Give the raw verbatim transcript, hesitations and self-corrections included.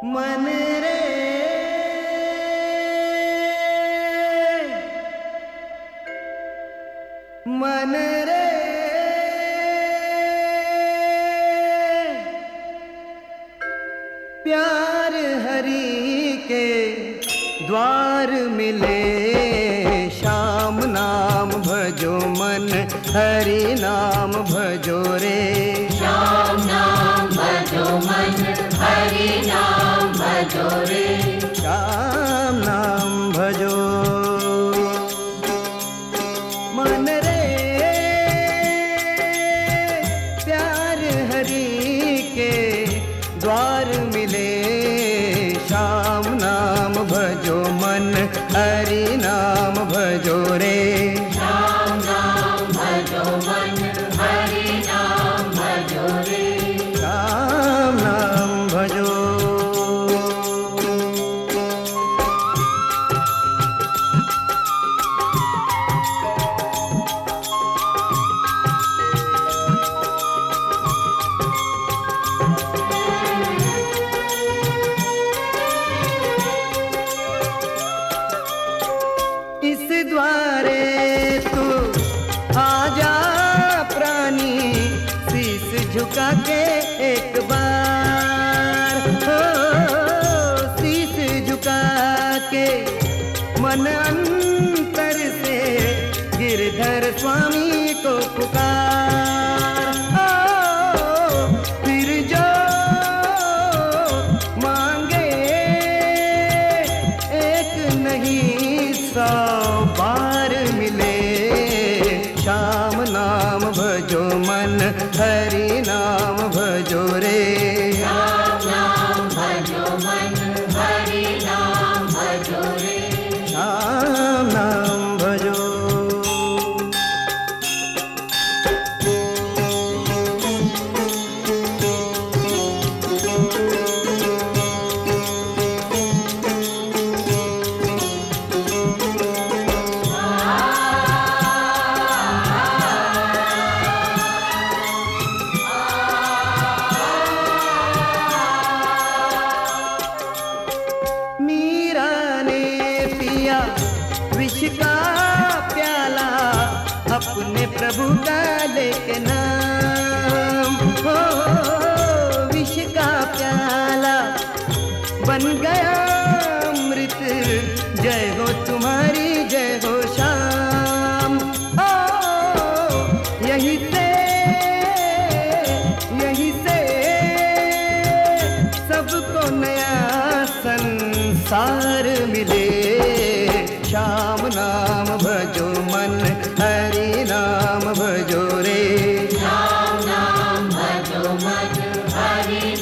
मन रे मन रे प्यार हरि के द्वार मिले, श्याम नाम भजो मन हरि नाम भजो रे। श्याम नाम भजो मन हरि नाम भजो रे। श्याम नाम भजो मन रे प्यार हरि के द्वार मिले, श्याम नाम भजो मन हरि नाम भजो रे। श्याम नाम भजो मन हरि नाम भजो रे। श्याम नाम भजो इस द्वारे तू आजा प्राणी, शीस झुका के एक बार हो, शीस झुका के मन अंतर से गिरधर स्वामी को पुकार। ओ, फिर जो मांगे एक नहीं सौ बार मिले, श्याम नाम भजो मन हरि नाम भजो रे। श्याम नाम भजो मन हरि नाम भजो रे। श्याम नाम भजो मीरा ने पिया विष का प्याला, अपने प्रभु का लेके नाम हो, विष का प्याला बन गया अमृत, जय हो तुम्हारी जय हो श्याम। ओ यहीं से यहीं से सबको नया संसार मिले, श्याम नाम भजो मन हरि नाम भजो रे। श्याम नाम भजो मन हरि